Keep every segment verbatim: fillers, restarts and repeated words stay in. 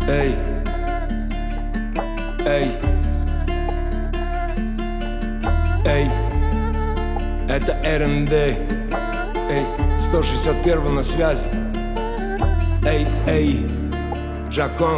Эй, эй, эй, это эр энд эй. Эй, сто шестьдесят один на связи. Эй, эй, Жакон.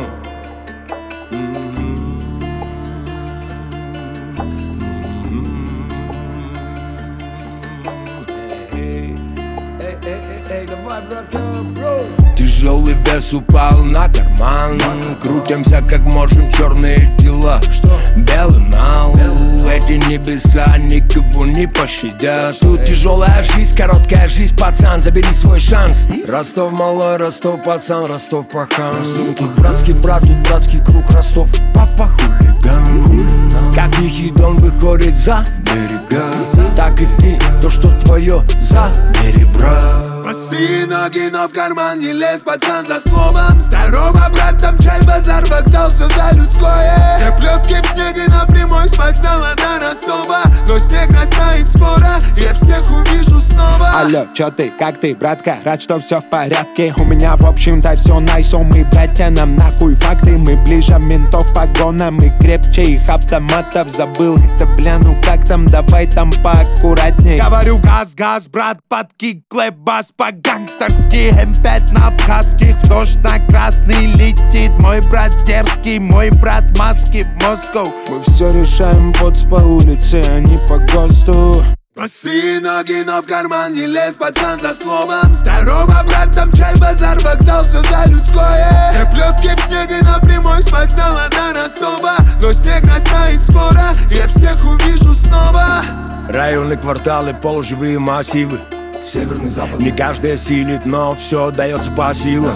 Тяжелый вес упал на карман. Крутимся как можем, черные дела. Белый нал. Эти небеса никого не пощадят. Тут тяжелая жизнь, короткая жизнь, пацан, забери свой шанс. Ростов малой, Ростов пацан, Ростов пахан. Тут братский брат, тут братский круг, Ростов папа хулиган. Как тихий дон выходит за берега, так и ты, то, что твое, забери, брат. Босые ноги, но в карман не лезь, пацан, за словом. Здорово, брат, там чай, базар, вокзал, все за людское. Я плетки в снеге напрямой с вокзала до Ростова. Но снег растает скоро, я всех увижу снова. Алло, чё ты, как ты, братка? Рад, что все в порядке. У меня, в общем-то, все найсо. Мы, братья, нам нахуй факты. Мы ближе ментов погона, мы крепче их автоматов. Забыл это, бля, ну как там, давай там поаккуратней. Говорю, газ, газ, брат, под кик, клэп, бас, по-гангстерски. эм пять на абхазских, в дождь на красный летит. Мой брат дерзкий, мой брат в маске в Москву. Мы все решаем под по улице, а не по ГОСТу. Босые ноги, но в карман не лезь, пацан, за словом. Здорово, брат, там чай, базар, вокзал, все за людское. Я плетки в снеге напрямой с вокзала до Ростова. Но снег растает скоро, я всех увижу снова. Районы, кварталы, полуживые массивы. Северный запад. Не каждый осилит, но все дается по силам.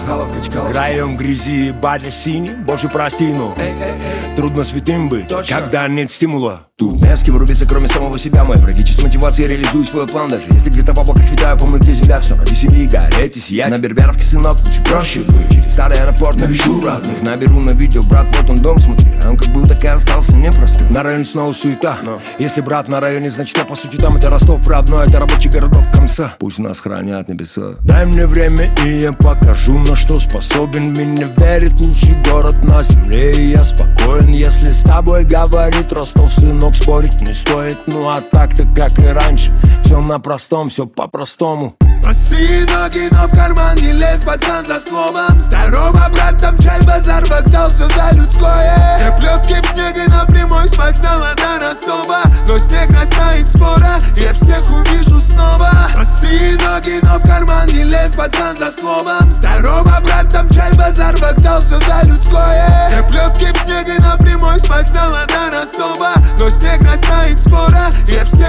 Район грязи, батя синий, боже прости, но трудно святым быть, точно, когда нет стимула. Тут не с кем рубиться, кроме самого себя. Мои враги с мотивацией реализуют свой план. Даже если где-то в облаках витаю, помню, где земля. Все ради семьи, гореть и сиять. На Берберовке, сынок, чуть проще быть. Через старый аэропорт навещу родных. Наберу на видео, брат, вот он дом, смотри. Он как был, так и остался непростым. На районе снова суета, но если брат на районе, значит я по сути там. Это Ростов, родной, это рабочий городок конца. Пусть нас хранят небеса. Дай мне время, и я покажу, на что способен. Меня верит лучший город на земле, и я спокоен. Если с тобой говорит Ростов, сынок, спорить не стоит. Ну а так-то, как и раньше, все на простом, все по-простому. Босые ноги, но в карман не лезь, пацан, за словом. Здорово, брат, там чай, базар, вокзал, все за людское. Я плетки в снеге напрямой с вокзала до Ростова. Но снег растает скоро, я всех увижу снова. Босые ноги, но в карман не лезь, пацан, за словом. Здорово, брат, там чай, базар, вокзал, все за людское. Я плетки в снеге напрямой с вокзала до Ростова. Но снег растает скоро, я всех